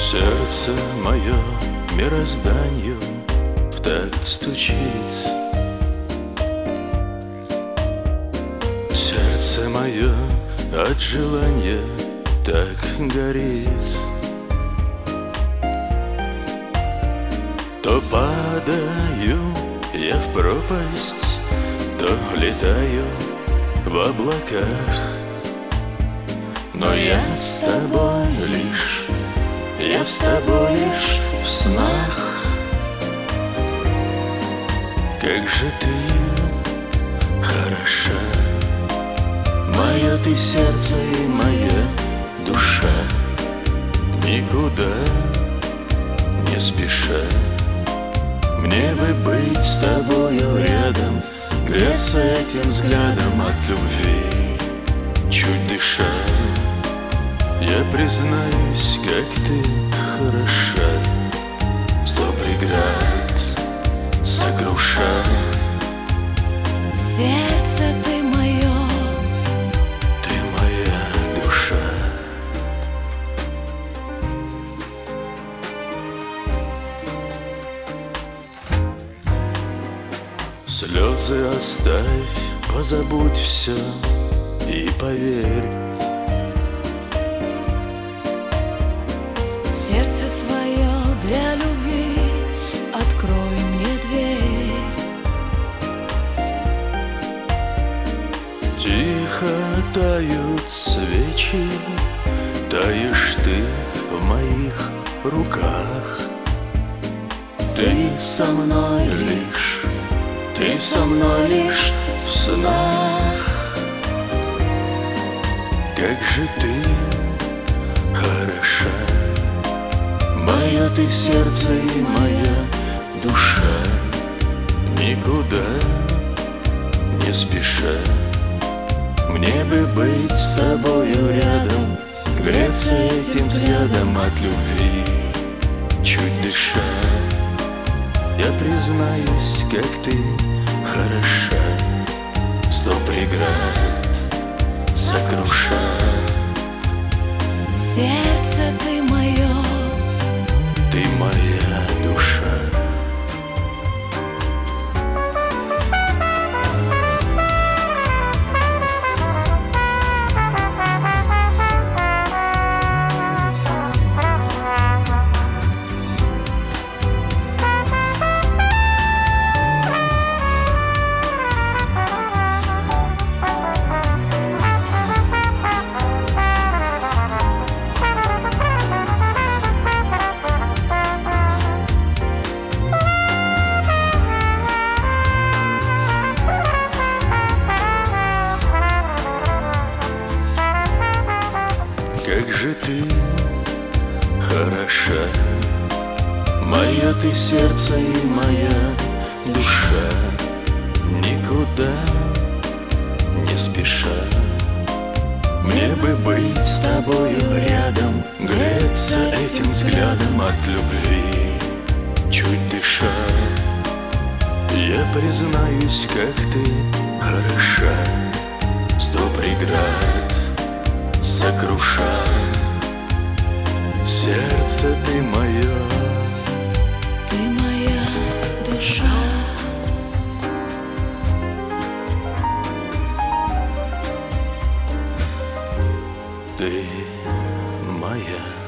Сердце мое мирозданью в такт стучит. Сердце мое от желания так горит. То падаю я в пропасть, то летаю в облаках. Но я с тобой лишь, я с тобой лишь в снах. Как же ты хороша, мое ты сердце и моя душа. Никуда не спеша, мне бы быть с тобою рядом, греться этим взглядом от любви, чуть дыша. Я признаюсь, как ты хороша, сто преград сокруша. Сердце ты мое, ты моя душа. Слезы оставь, позабудь все и поверь. сердце свое для любви, открой мне дверь. Тихо тают свечи, таешь ты в моих руках. Ты со мной лишь, ты со мной лишь в снах. Как же ты хороша, мое ты сердце и моя душа. Никуда не спеша, мне бы быть с тобою рядом, греться этим взглядом от любви, чуть дыша. Я признаюсь, как ты хороша, сто преград сокруша. Сердце ты мое, ты моя душа. Как же ты хороша, мое ты сердце и моя душа. Никуда не спеша, мне бы быть с тобою рядом, греться этим взглядом от любви, чуть дыша. Я признаюсь, как ты хороша, сто преград сокруша. Сердце ты мое, ты моя душа. ты моя